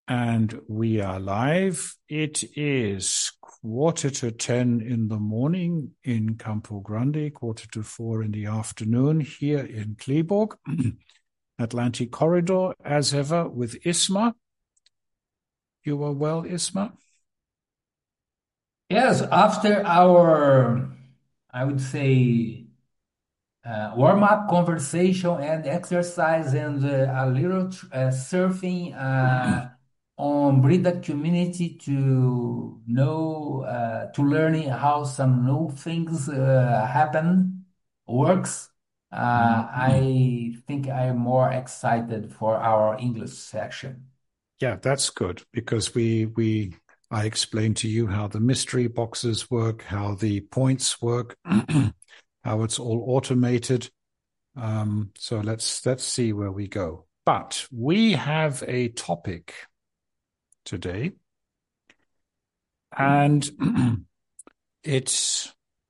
And we are live. It is 10:15 in the morning in Campo Grande, 3:45 in the afternoon here in Kleeborg, Atlantic Corridor, as ever, with Isma. You are well, Isma? Yes, after our, I would say, warm-up conversation and exercise and a little surfing on Brida community to know, to learning how some new things works. I think I'm more excited for our English section. Yeah, that's good because I explained to you how the mystery boxes work, how the points work, how it's all automated. So let's see where we go. But we have a topic today, and it's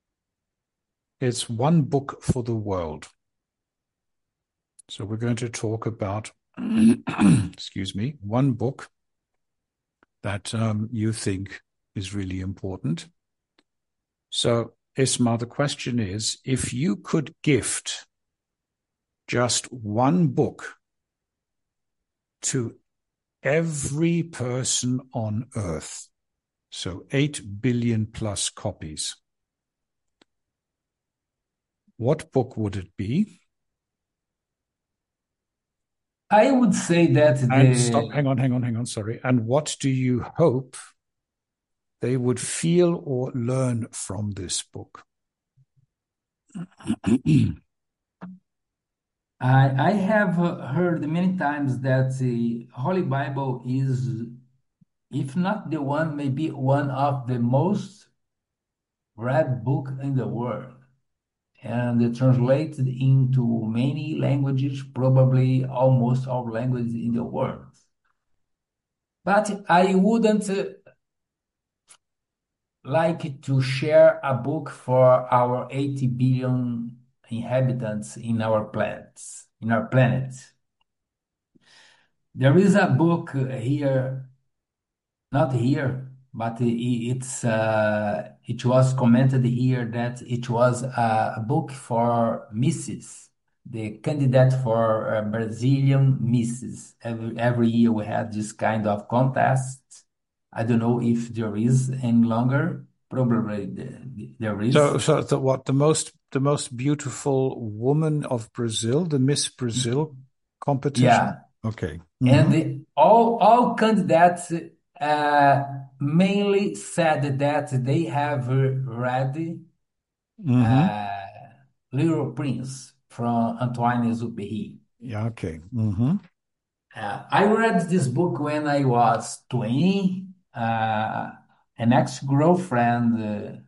one book for the world. So we're going to talk about, excuse me, one book that you think is really important. So, Isma, the question is, if you could gift just one book to every person on Earth, so 8 billion plus copies, what book would it be? I would say that And stop, hang on, sorry. And what do you hope they would feel or learn from this book? I have heard many times that the Holy Bible is, if not the one, maybe one of the most read book in the world, and translated into many languages, probably almost all languages in the world. But I wouldn't like to share a book for our 80 billion inhabitants in our planet. There is a book here, not here, but it was commented here that it was a book for Mrs. The candidate for Brazilian Mrs. Every year we had this kind of contest. I don't know if there is any longer. Probably there is. So the most beautiful woman of Brazil, the Miss Brazil competition? Yeah. Okay. And Mm-hmm. all candidates mainly said that they have read Mm-hmm. uh, Little Prince from Antoine Exupéry. Yeah, okay. Mm-hmm. I read this book when I was 20. An ex-girlfriend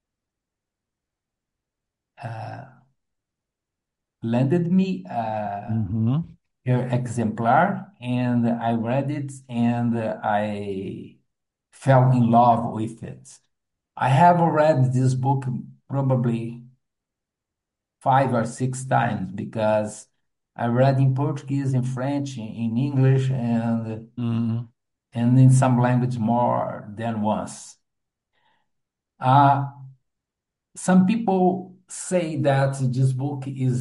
lended me Mm-hmm. her exemplar, and I read it, and I fell in love with it. I have read this book probably 5 or 6 times because I read in Portuguese, in French, in English, Mm-hmm. and in some language more than once. Uh, some people say that this book is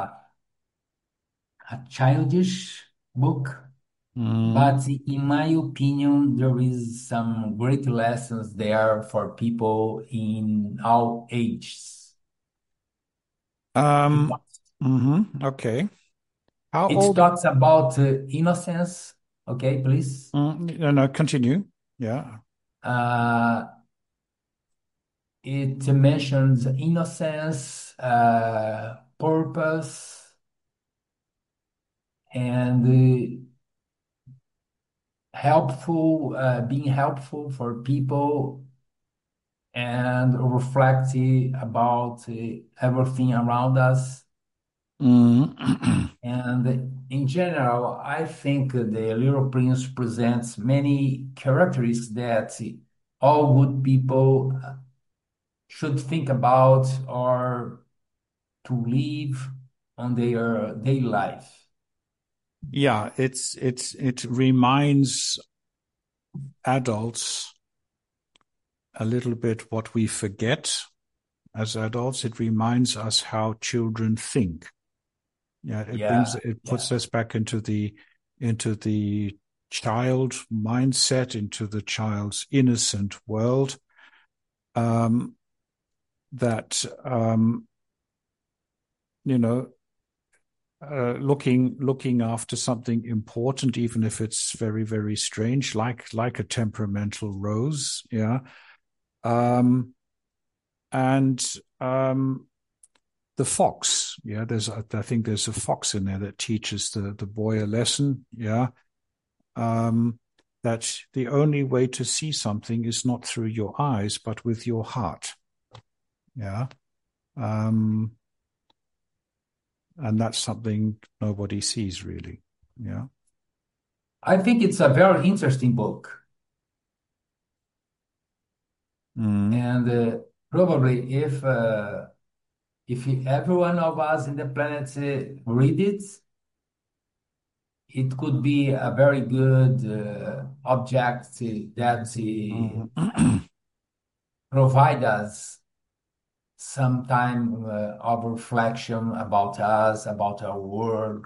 a childish book, Mm-hmm. but in my opinion, there is some great lessons there for people in all ages. It Um, okay. How It old? talks about innocence. Okay, please. No, no, continue. Yeah. Uh, it mentions innocence, purpose, and being helpful for people, and reflect about everything around us. Mm. And in general, I think the Little Prince presents many characteristics that all good people should think about or to live on their daily life. Yeah, it reminds adults a little bit what we forget as adults. It reminds us how children think. Yeah, Yeah, it yeah. puts us back into the child mindset, into the child's innocent world. Um, that you know, looking after something important, even if it's very, very strange, like a temperamental rose. Yeah. Um, and the fox. Yeah, I think there's a fox in there that teaches the boy a lesson. Yeah. Um, that the only way to see something is not through your eyes, but with your heart. Yeah. Um, and that's something nobody sees really. Yeah. I think it's a very interesting book. Mm, And probably if every one of us in the planet read it, it could be a very good object that mm. provide us some time of reflection about us, about our world.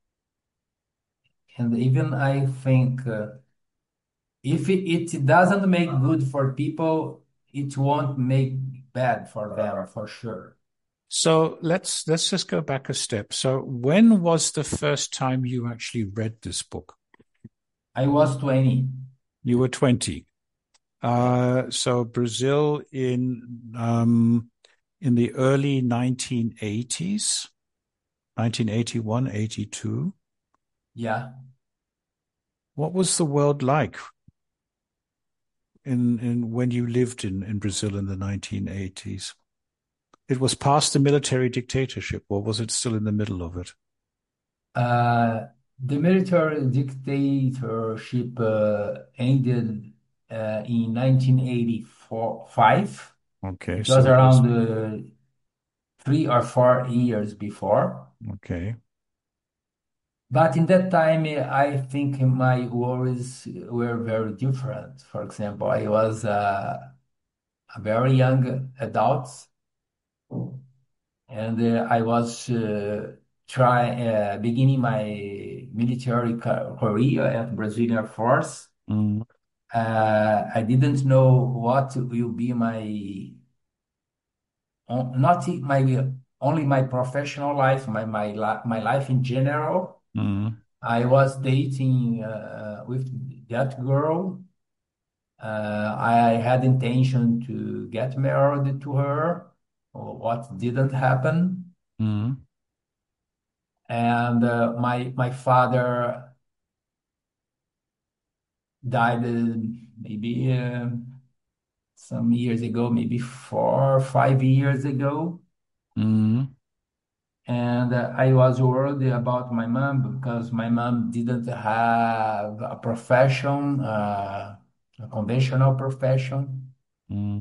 And even I think if it doesn't make good for people, it won't make bad for them for sure. So let's just go back a step. So when was the first time you actually read this book? I was 20. You were 20. Yeah. So Brazil in the early 1980s, 1981, 82. Yeah. What was the world like in when you lived in Brazil in the 1980s? It was past the military dictatorship, or was it still in the middle of it? Uh, the military dictatorship ended in 1985. Okay, It was so it was around 3 or 4 years before. okay. But in that time, I think my worries were very different. For example, I was a very young adult, and I was beginning my military career at Brazilian Air Force. Mm, I didn't know what will be not my only my professional life, my life in general. mm, I was dating with that girl. I had intention to get married to her, or what didn't happen. mm, And my father died maybe some years ago, maybe 4 or 5 years ago. mm, And I was worried about my mom because my mom didn't have a profession, a conventional profession. mm,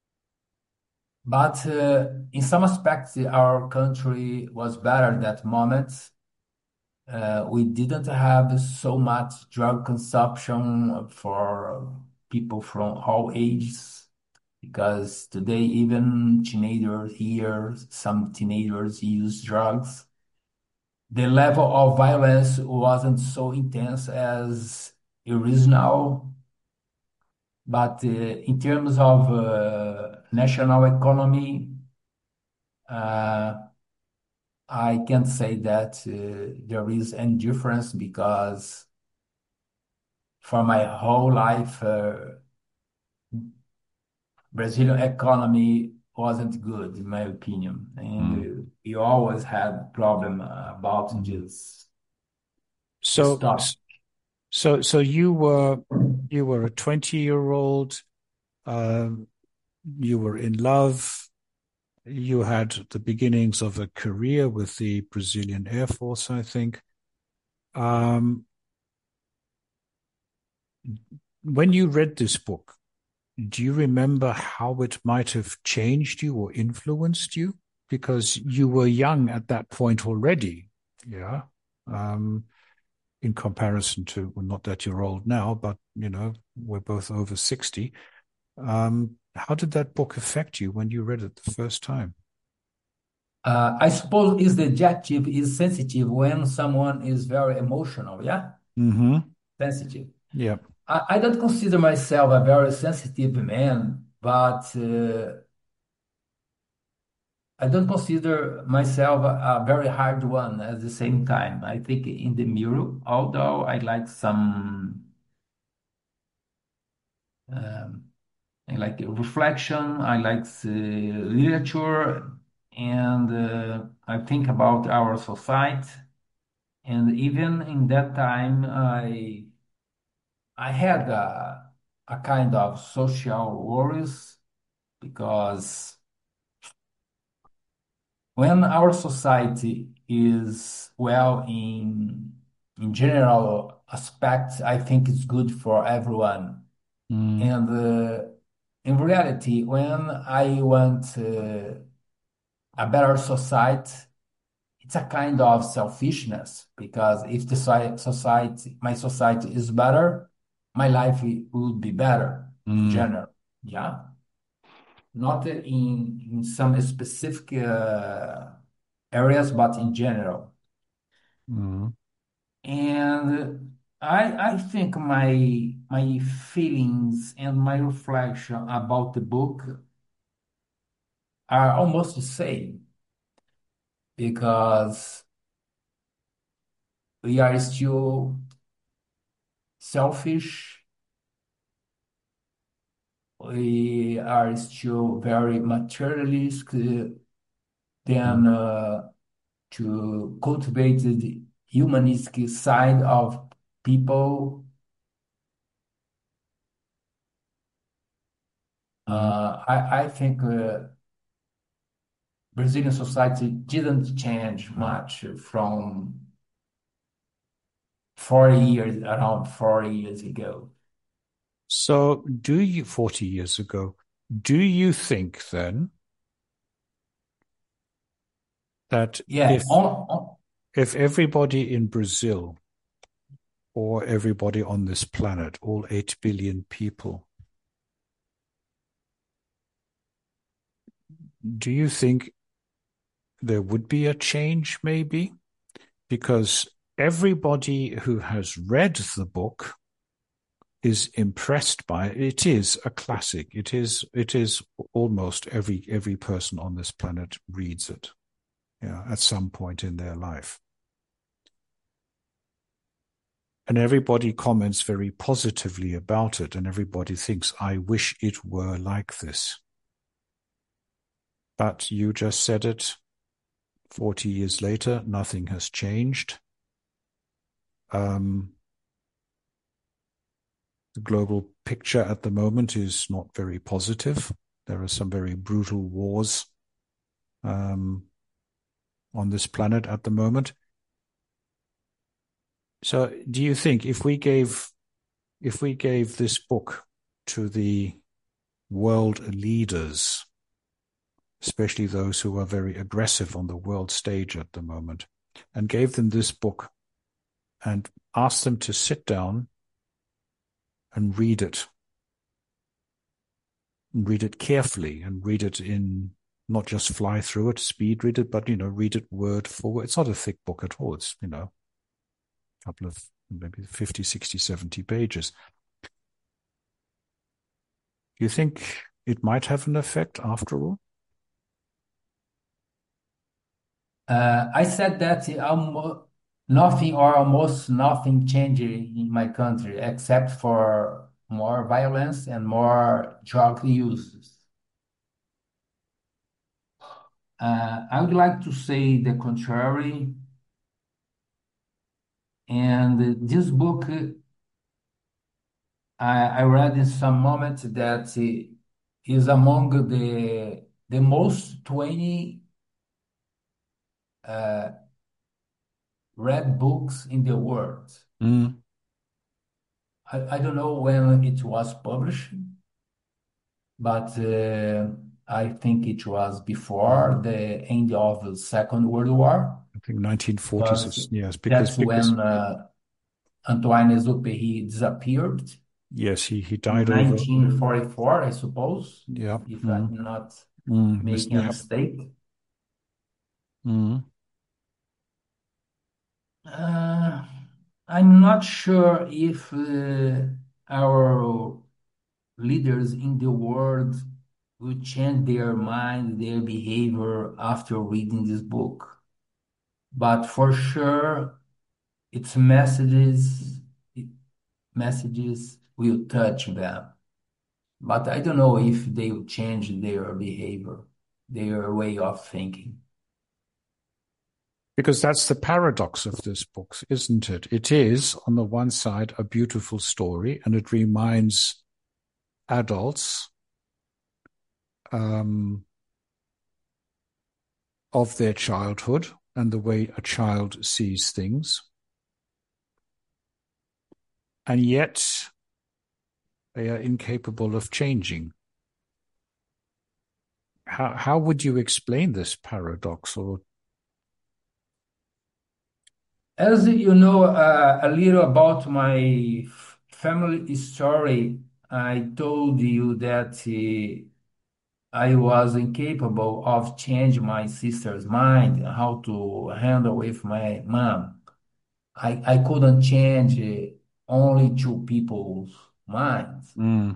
But in some aspects, our country was better that moment. We didn't have so much drug consumption for people from all ages, because today even teenagers here, some teenagers use drugs. The level of violence wasn't so intense as original, but in terms of national economy, uh, I can't say that there is any difference because for my whole life, Brazilian economy wasn't good, in my opinion, mm, and we always had problem about mm. this So, topic. so you were a 20-year-old. Um, you were in love. You had the beginnings of a career with the Brazilian Air Force, I think. Um, when you read this book, do you remember how it might have changed you or influenced you? Because you were young at that point already. Yeah. Um, in comparison to, well, not that you're old now, but we're both over 60. How did that book affect you when you read it the first time? I suppose is the adjective is sensitive when someone is very emotional, yeah? Mm-hmm. Sensitive. Yeah. I don't consider myself a very sensitive man, but I don't consider myself a very hard one at the same time. I think in the mirror, although I like some um, I like reflection, I like literature, and I think about our society. And even in that time, I had a kind of social worries because when our society is well in general aspects, I think it's good for everyone. Mm, And in reality, when I want a better society, it's a kind of selfishness because if the society, my society is better, my life would be better in mm, general. Yeah, not in some specific areas, but in general. mm. And I think my feelings and my reflection about the book are almost the same because we are still selfish. We are still very materialist Mm, than to cultivate the humanistic side of people. mm. I think Brazilian society didn't change much from 40 years, around 40 years ago. So, 40 years ago, do you think then that Yeah, if everybody in Brazil or everybody on this planet, all 8 billion people, do you think there would be a change maybe? Because everybody who has read the book is impressed by it. It is a classic. It is almost every person on this planet reads it, yeah, at some point in their life. And everybody comments very positively about it, and everybody thinks, I wish it were like this. But you just said it, 40 years later, nothing has changed. Um, the global picture at the moment is not very positive. There are some very brutal wars um, on this planet at the moment. So, do you think if we gave this book to the world leaders, especially those who are very aggressive on the world stage at the moment, and gave them this book and asked them to sit down and read it carefully, and read it in not just fly through it, speed read it, but read it word for word. It's not a thick book at all. It's a couple of maybe 50, 60, 70 pages. Do you think it might have an effect after all? I said that nothing or almost nothing changed in my country except for more violence and more drug use. I would like to say the contrary. And this book, I read in some moment that is among the most 20 uh, read books in the world. Mm, I don't know when it was published, but I think it was before the end of the Second World War, I think 1940s because is, yes, because that's because when Antoine Exupéry disappeared Yes, he in died over. 1944, I suppose, Yeah. if I'm not making a Yeah. mistake. Mm. Uh, I'm not sure if our leaders in the world will change their mind, their behavior after reading this book. But for sure, its messages will touch them. But I don't know if they will change their behavior, their way of thinking. Because that's the paradox of this book, isn't it? It is, on the one side, a beautiful story, and it reminds adults um, of their childhood and the way a child sees things. And yet they are incapable of changing. How would you explain this paradox? Or As you know a little about my family story, I told you that I was incapable of changing my sister's mind, how to handle with my mom. I couldn't change only two people's minds. mm,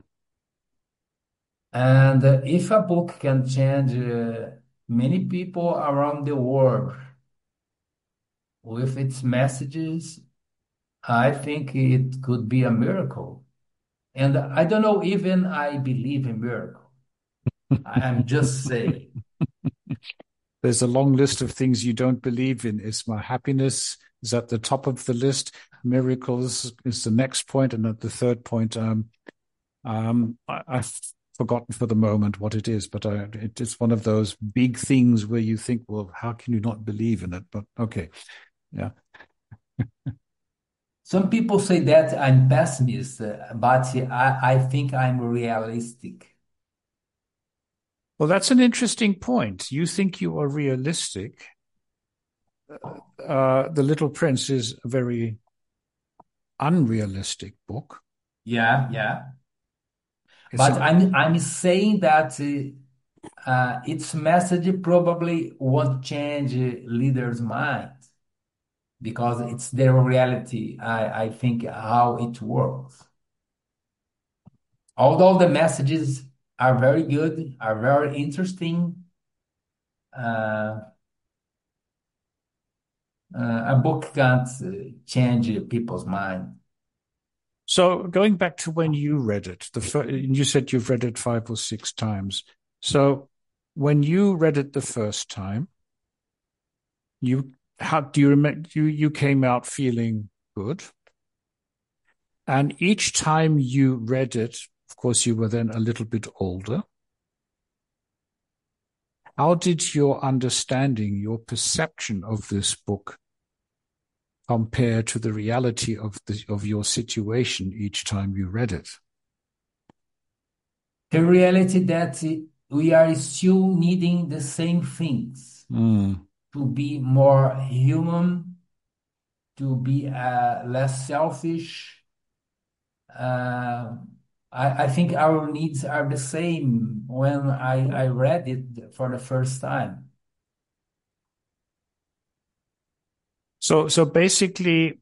And if a book can change many people around the world with its messages, I think it could be a miracle. And I don't know, even I believe in miracle. I'm just saying. there's a long list of things you don't believe in. Isma, happiness is at the top of the list. Miracles is the next point, and at the third point, I've forgotten for the moment what it is, but it is one of those big things where you think, well, how can you not believe in it? But okay, yeah. Some people say that I'm pessimist, but I think I'm realistic. Well, that's an interesting point. You think you are realistic. The Little Prince is a very unrealistic book. Yeah, yeah. It's But a I'm saying that its message probably won't change leaders' minds because it's their reality. I think how it works. Although the messages are very good, are very interesting, uh, a book can't change people's mind. So going back to when you read it, you said you've read it 5 or 6 times. So when you read it the first time, you how do you remember you came out feeling good? And each time you read it, of course, you were then a little bit older. How did your understanding, your perception of this book compare to the reality of your situation each time you read it? The reality that we are still needing the same things Mm. to be more human, to be less selfish. Uh, I think our needs are the same when I read it for the first time. So basically,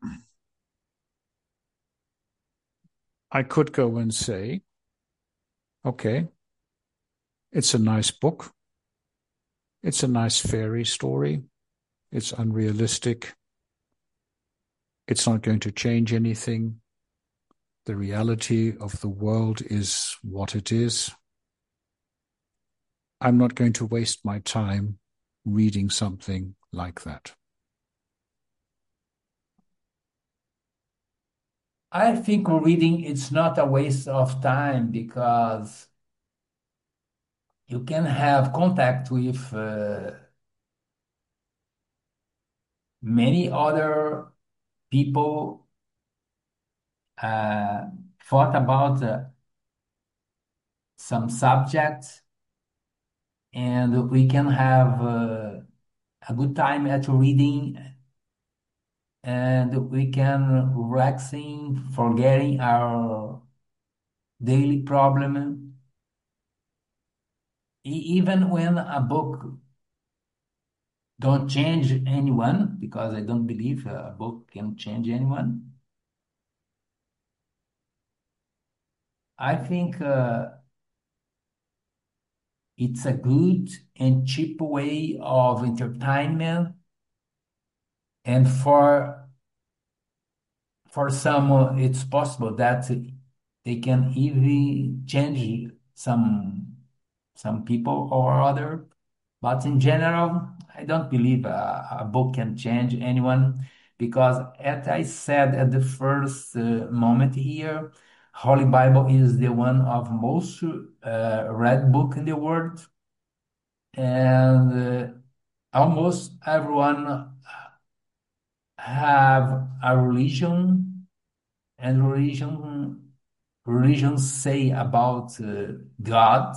I could go and say, okay, it's a nice book. It's a nice fairy story. It's unrealistic. It's not going to change anything. The reality of the world is what it is. I'm not going to waste my time reading something like that. I think reading it's not a waste of time because you can have contact with many other people uh, thought about some subjects, and we can have a good time at reading and we can relaxing, forgetting our daily problem. Even when a book don't change anyone, because I don't believe a book can change anyone. I think it's a good and cheap way of entertainment, and for some, it's possible that they can even change some people or other. But in general, I don't believe a book can change anyone because, as I said at the first moment here, Holy Bible is the one of most read book in the world, and almost everyone have a religion, and religions say about God.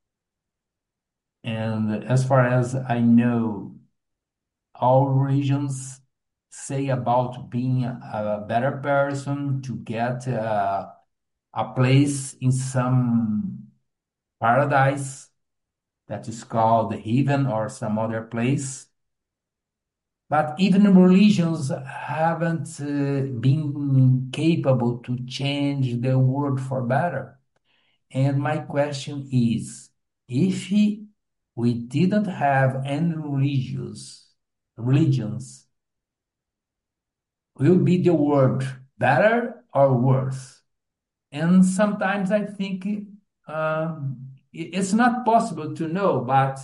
And as far as I know, all religions say about being a better person to get a place in some paradise that is called the heaven or some other place. But even religions haven't been capable to change the world for better. And my question is, if we didn't have any religions, will be the world better or worse? And sometimes I think it's not possible to know, but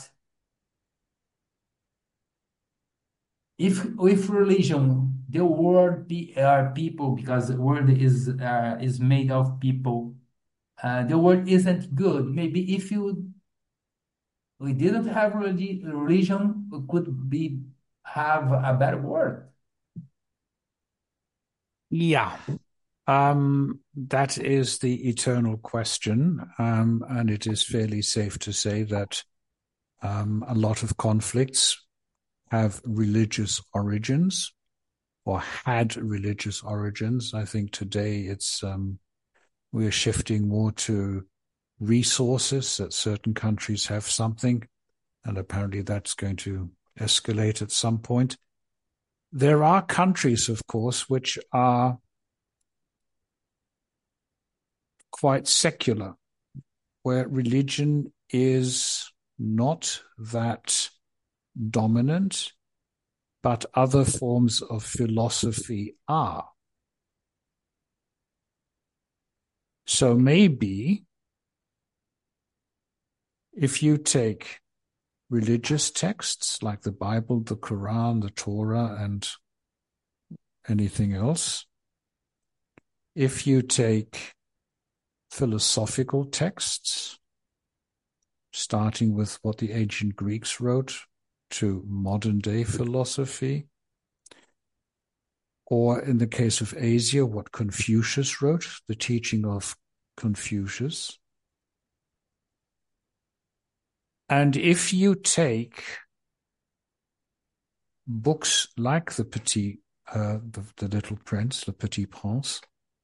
if with religion, the world are people, because the world is made of people. The world isn't good. Maybe if we didn't have religion, we could be have a better world. Yeah. That is the eternal question. And it is fairly safe to say that a lot of conflicts have religious origins or had religious origins. I think today we're shifting more to resources, that certain countries have something, and apparently that's going to escalate at some point. There are countries, of course, which are quite secular, where religion is not that dominant, but other forms of philosophy are. So maybe if you take religious texts like the Bible, the Quran, the Torah, and anything else, if you take philosophical texts, starting with what the ancient Greeks wrote to modern day philosophy, or in the case of Asia, what Confucius wrote, the teaching of Confucius. And if you take books like the Little Prince, Le Petit Prince,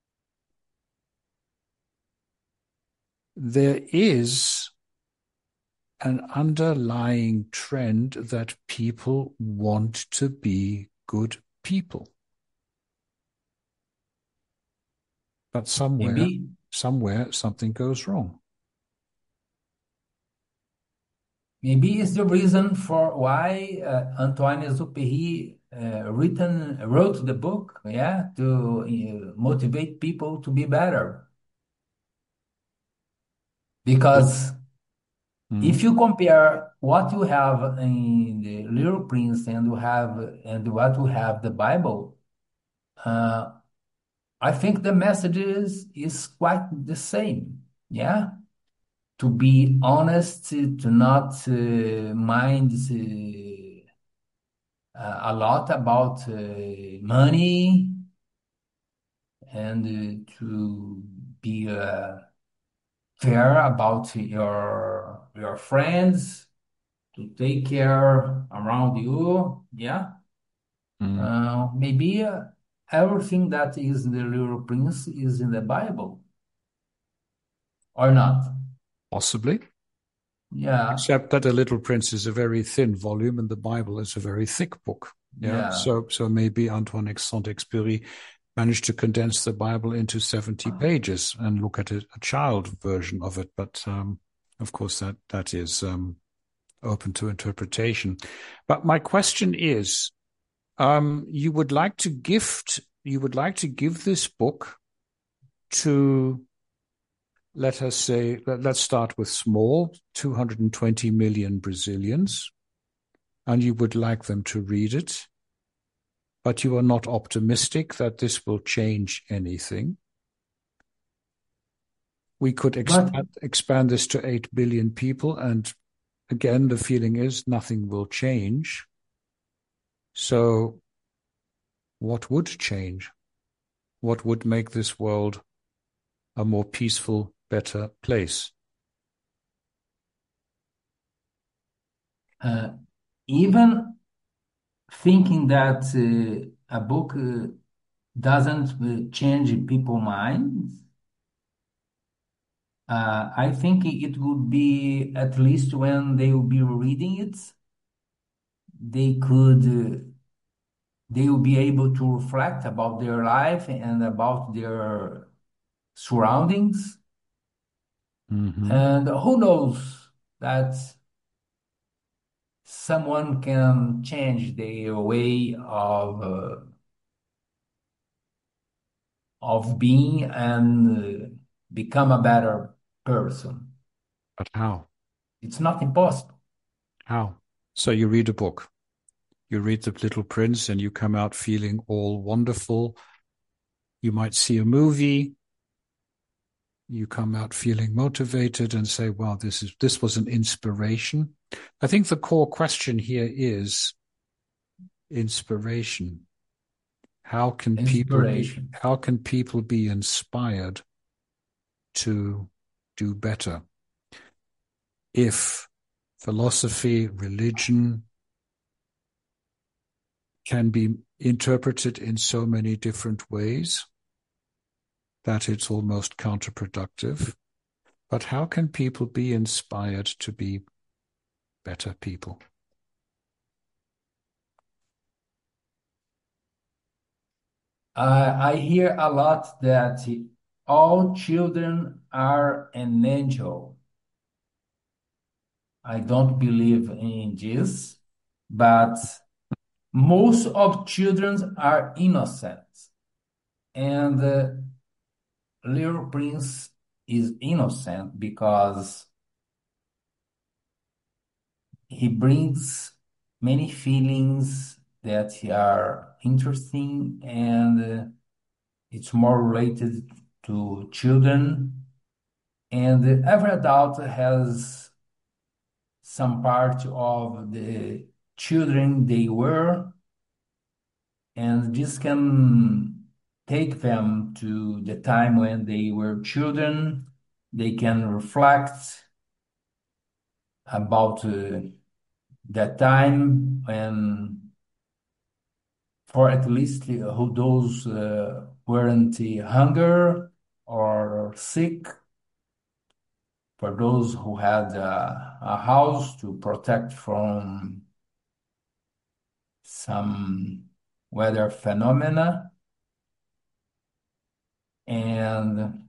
there is an underlying trend that people want to be good people. But somewhere Maybe something goes wrong. maybe it's the reason for why Antoine Exupéry wrote the book, yeah, to motivate people to be better. Because Mm. if you compare what you have in the Little Prince and what you have the Bible, uh, I think the message is quite the same. Yeah, to be honest, to not mind a lot about money, and to be fair about your friends, to take care around you. Yeah. Mm. Maybe everything that is in the Little Prince is in the Bible or not. Possibly. Yeah, Except that The Little Prince is a very thin volume and the Bible is a very thick book. Yeah. yeah. So maybe Antoine Saint-Exupéry managed to condense the Bible into 70 pages and look at a child version of it. But of course, that is open to interpretation. But my question is, you would like to give this book to, let us say, let's start with small, 220 million Brazilians, and you would like them to read it, but you are not optimistic that this will change anything. We could But expand this to 8 billion people, and again, the feeling is nothing will change. So, what would change? What would make this world a more peaceful, better place? uh, even thinking that a book doesn't change people's minds, I think it would be at least when they will be reading it, they could they will be able to reflect about their life and about their surroundings. Mm-hmm. And who knows that someone can change their way of being and become a better person. But how? It's not impossible. How? So you read a book, you read The Little Prince, and you come out feeling all wonderful. You might see a movie, you come out feeling motivated and say, wow, this was an inspiration. I think the core question here is inspiration. Inspiration. How can people be inspired to do better if philosophy, religion can be interpreted in so many different ways that it's almost counterproductive? But how can people be inspired to be better people? I hear a lot that all children are an angel. I don't believe in this, but most of children are innocent, and Little Prince is innocent because he brings many feelings that are interesting and it's more related to children. And every adult has some part of the children they were, and this can take them to the time when they were children. They can reflect about that time when, for at least who those weren't hunger or sick, for those who had a house to protect from some weather phenomena, and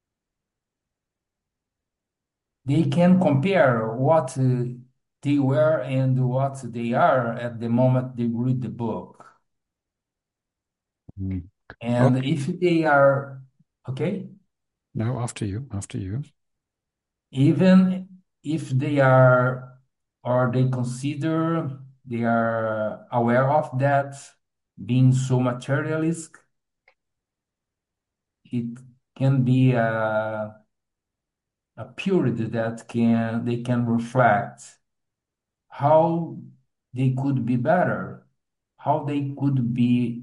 they can compare what they were and what they are at the moment they read the book. Mm. And Okay. if they are okay, No, after you, after you. even if they are or they consider they are aware of that being so materialistic, it can be a period that can they can reflect how they could be better, how they could be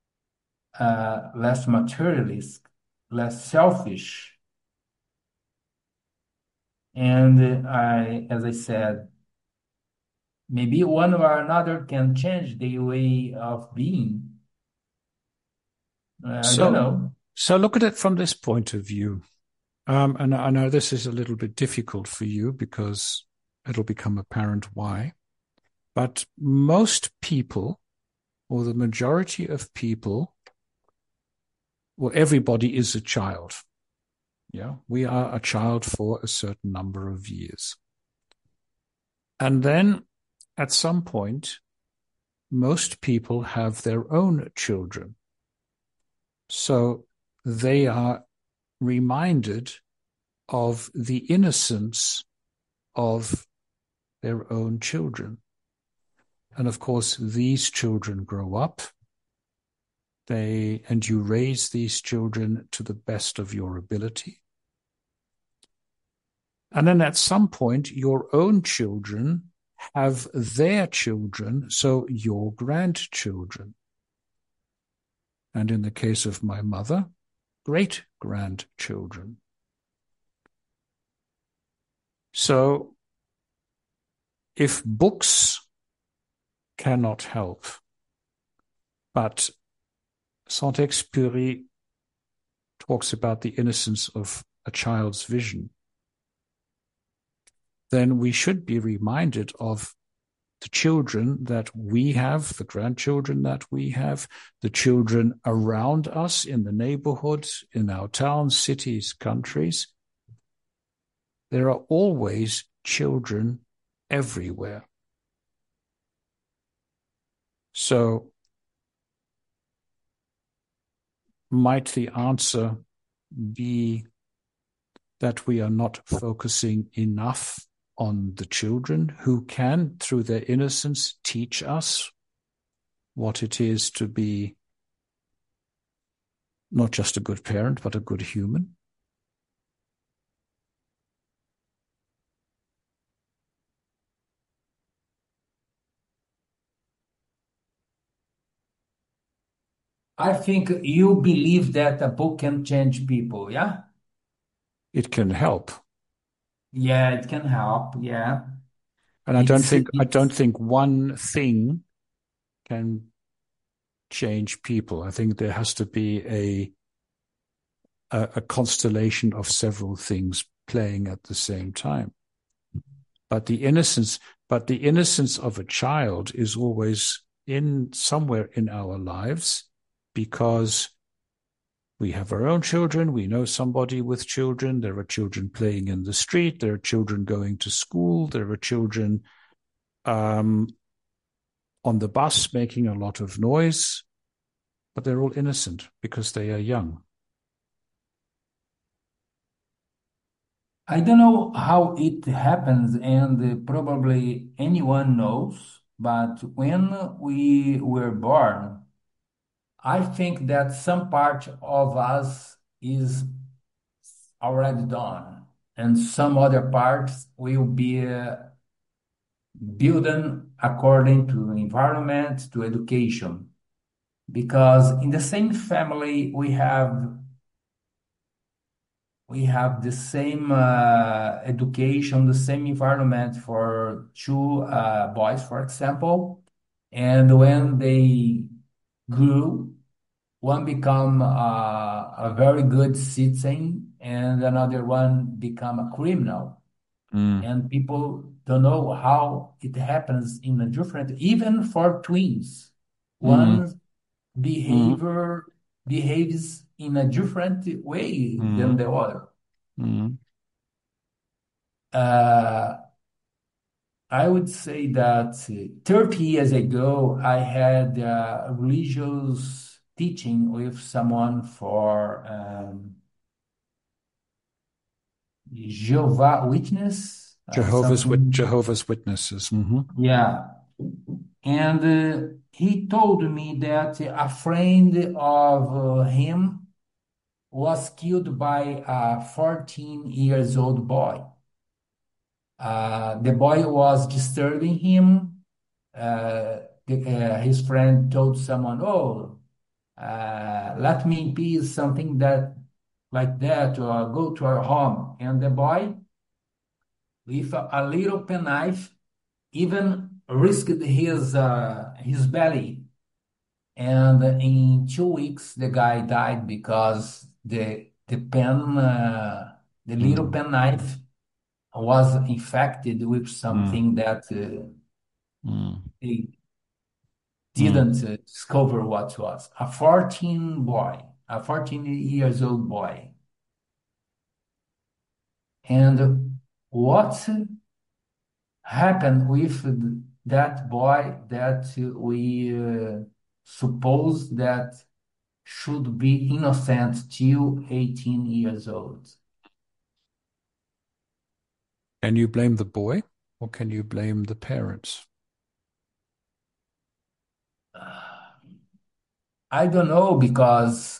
less materialist, less selfish. And as I said, maybe one or another can change the way of being. I don't So, know. so look at it from this point of view. And I know this is a little bit difficult for you because it'll become apparent why. But most people, or the majority of people, well, everybody is a child. Yeah, we are a child for a certain number of years. And then at some point, most people have their own children. So they are reminded of the innocence of their own children. And of course, these children grow up. And you raise these children to the best of your ability. And then at some point, your own children have their children, so your grandchildren. And in the case of my mother, great-grandchildren. So if books cannot help, but Saint-Exupéry talks about the innocence of a child's vision, then we should be reminded of the children that we have, the grandchildren that we have, the children around us in the neighborhood, in our towns, cities, countries. There are always children everywhere. So might the answer be that we are not focusing enough on the children who can, through their innocence, teach us what it is to be not just a good parent, but a good human? I think you believe that a book can change people, yeah? It can help. Yeah, it can help. Yeah. And I don't It's think one thing can change people. I think there has to be a constellation of several things playing at the same time. But the innocence of a child is always in somewhere in our lives because we have our own children. We know somebody with children. There are children playing in the street. There are children going to school. There are children on the bus making a lot of noise, but they're all innocent because they are young. I don't know how it happens, and probably anyone knows, but when we were born, I think that some part of us is already done, and some other parts will be built according to environment, to education. Because in the same family, we have the same education, the same environment for two boys, for example. And when they grew, one become a very good citizen, and another one become a criminal. Mm, And people don't know how it happens in a different, even for twins. mm, One mm, behavior behaves in a different way than mm, the other. mm. Uh, I would say that 30 years ago, I had religious teaching with someone for Jehovah Witness, something. Jehovah's Witnesses. Mm-hmm. Yeah. And he told me that a friend of him was killed by a 14 years old boy. The boy was disturbing him. His friend told someone, "Oh, let me in peace," something that like that, or go to our home. And the boy, with a little penknife, even risked his belly, and in 2 weeks the guy died because the little Mm, penknife was infected with mm, something that mm, they mm. didn't discover what was. A 14 years old boy. And what happened with that boy that we suppose that should be innocent till 18 years old? Can you blame the boy or can you blame the parents? I don't know because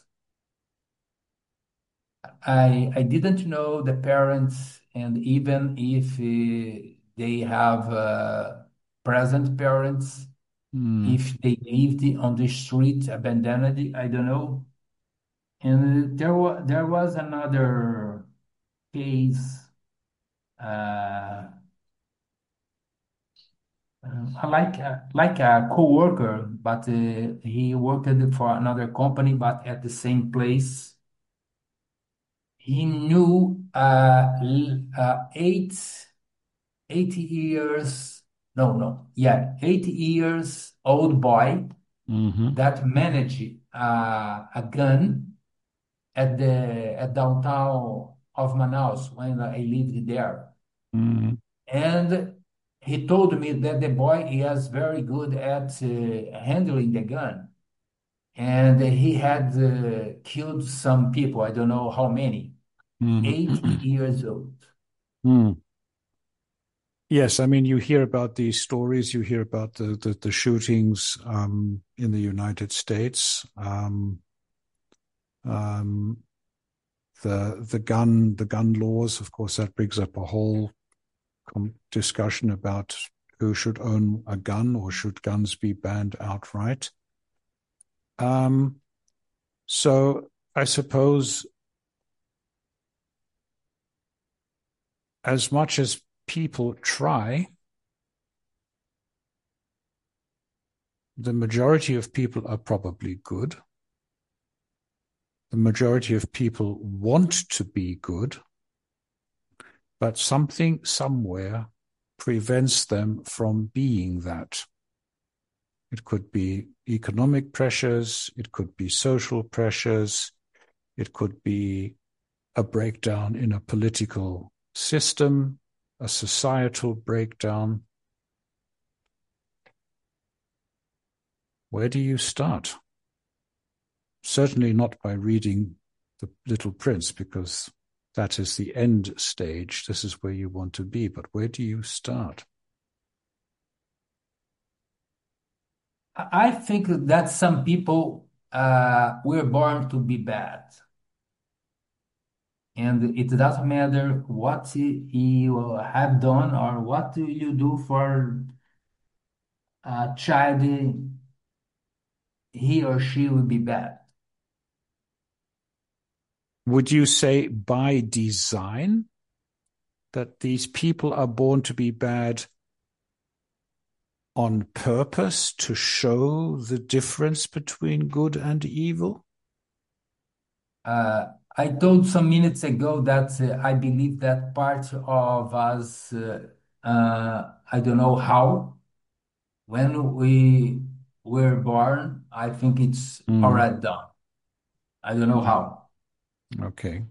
I didn't know the parents, and even if they have present parents, Mm, if they lived on the street abandoned, I don't know. And there was another case, uh, like a coworker, but he worked for another company, but at the same place. He knew 8 years, no, no, yeah, 8 years old boy mm-hmm, that managed a gun at downtown of Manaus when I lived there. mm, And he told me that the boy is very good at handling the gun. And he had killed some people, I don't know how many, eight mm. years old. Mm. Yes, I mean, you hear about these stories, you hear about the shootings in the United States. Um, the gun laws, of course, that brings up a whole discussion about who should own a gun or should guns be banned outright. Um, so I suppose as much as people try, the majority of people are probably good. The majority of people want to be good, but something somewhere prevents them from being that. It could be economic pressures, it could be social pressures, it could be a breakdown in a political system, a societal breakdown. Where do you start? Certainly not by reading The Little Prince, because that is the end stage. This is where you want to be. But where do you start? I think that some people were born to be bad, and it doesn't matter what you have done or what you do for a child, he or she will be bad. Would you say by design that these people are born to be bad on purpose to show the difference between good and evil? Uh, I told some minutes ago that I believe that part of us, I don't know how, when we were born, I think it's Mm, already done. I don't know mm, how. okay.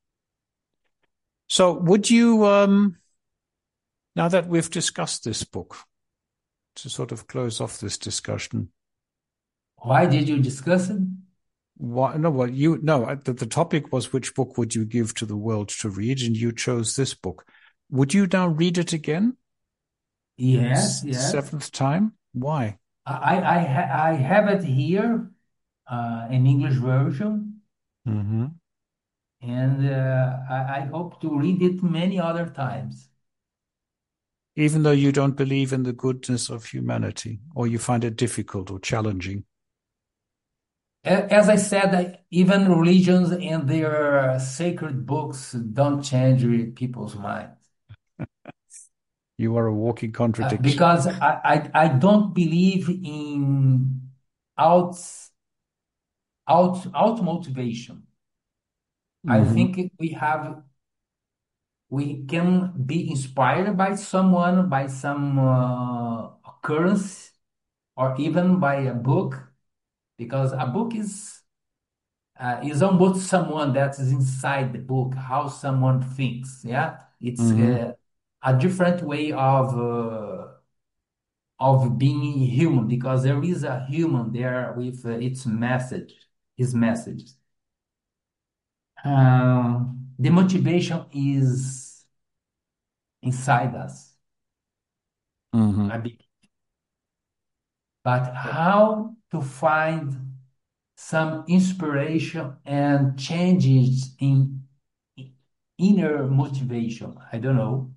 So would you, now that we've discussed this book, to sort of close off this discussion, Why did you discuss it? what, no, well, you, no, the topic was which book would you give to the world to read, and you chose this book. Would you now read it again? Yes, yes. Seventh time? Why? I have it here, in English version, Mm-hmm. and I hope to read it many other times. Even though you don't believe in the goodness of humanity, or you find it difficult or challenging. As I said, even religions and their sacred books don't change people's minds. You are a walking contradiction. Because I don't believe in out, out motivation. I Hmm. think we can be inspired by someone, by some occurrence, or even by a book, because a book is almost someone that is inside the book, how someone thinks. Yeah, it's Hmm. a different way of being human, because there is a human there with its message, his messages. The motivation is inside us, Hmm. I believe. But how to find some inspiration and changes in inner motivation? I don't know.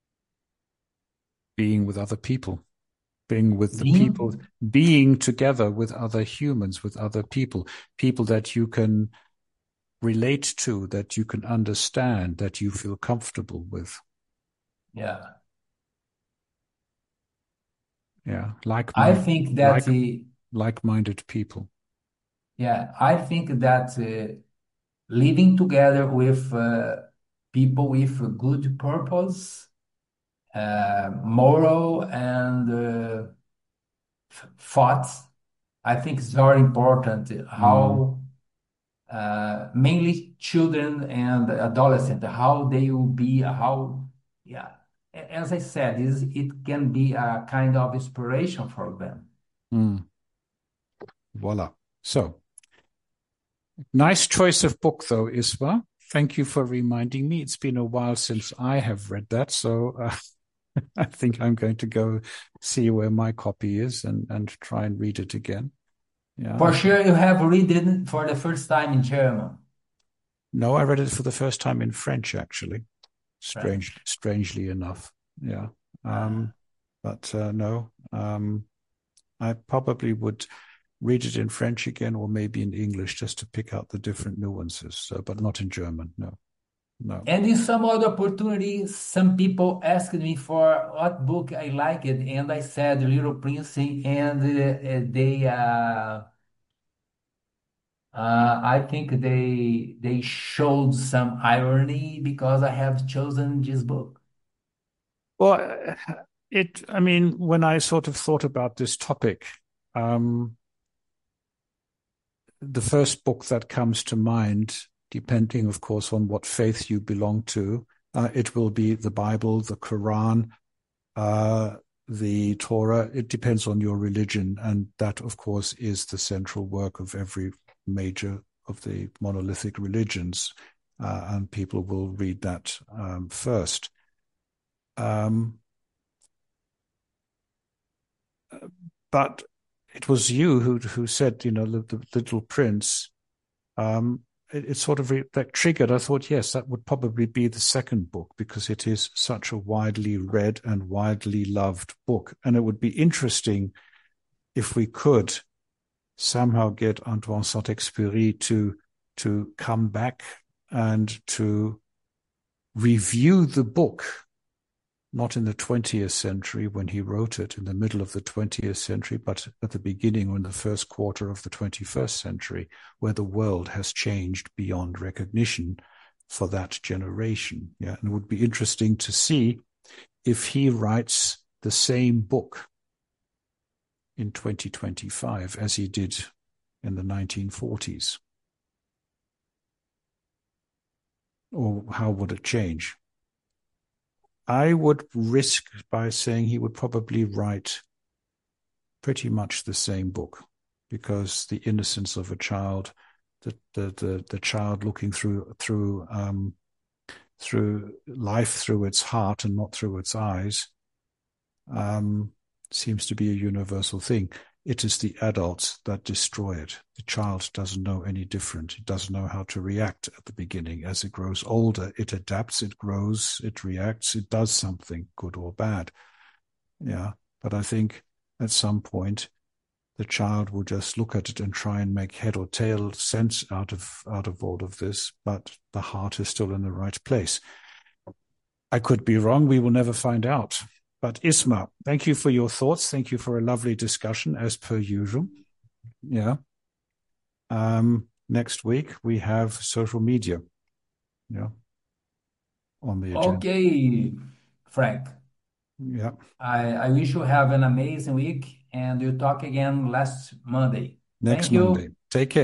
Being with other people, being with the people, Being, being together with other humans, with other people that you can relate to, that you can understand, that you feel comfortable with. yeah. Yeah, I think that, like-minded people. yeah, I think that living together with people with a good purpose, moral, and thoughts, I think it's very important. Mm, How mainly children and adolescents, how they will be, how, yeah, as I said, it can be a kind of inspiration for them. mm, voila. So, nice choice of book, though, Iswa. Thank you for reminding me. It's been a while since I have read that, so I think I'm going to go see where my copy is and try and read it again. Yeah, I For think. sure, you have read it for the first time in German, No, I read it for the first time in French, actually. French. Strangely enough. Yeah. Ah. But no, I probably would read it in French again or maybe in English just to pick out the different nuances. So, but not in German. No, no. And in some other opportunity, some people asked me for what book I liked, and I said Little Prince, and I think they showed some irony because I have chosen this book. Well, I mean, when I sort of thought about this topic, um, the first book that comes to mind, depending, of course, on what faith you belong to, it will be the Bible, the Quran, uh, the Torah. It depends on your religion. And that, of course, is the central work of every major of the monolithic religions. And people will read that first. Um, but it was you who said, the Little Prince. Um, it sort of that triggered. I thought, yes, that would probably be the second book because it is such a widely read and widely loved book, and it would be interesting if we could somehow get Antoine Saint-Exupéry to come back and to review the book, not in the 20th century when he wrote it, in the middle of the 20th century, but at the beginning or in the first quarter of the 21st century, where the world has changed beyond recognition for that generation. Yeah, and it would be interesting to see if he writes the same book in 2025 as he did in the 1940s. Or how would it change? I would risk by saying he would probably write pretty much the same book because the innocence of a child, the child looking through life through its heart and not through its eyes, um, seems to be a universal thing. It is the adults that destroy it. The child doesn't know any different. It doesn't know how to react at the beginning. As it grows older, it adapts, it grows, it reacts, it does something, good or bad. Yeah. But I think at some point the child will just look at it and try and make head or tail sense out of all of this, but the heart is still in the right place. I could be wrong. We will never find out. But Isma, thank you for your thoughts. Thank you for a lovely discussion, as per usual. Yeah. Next week we have social media. Yeah, on the agenda. Okay, Frank. Yeah. I wish you have an amazing week and we'll talk again last Monday. Next Thank Monday. you. Take care.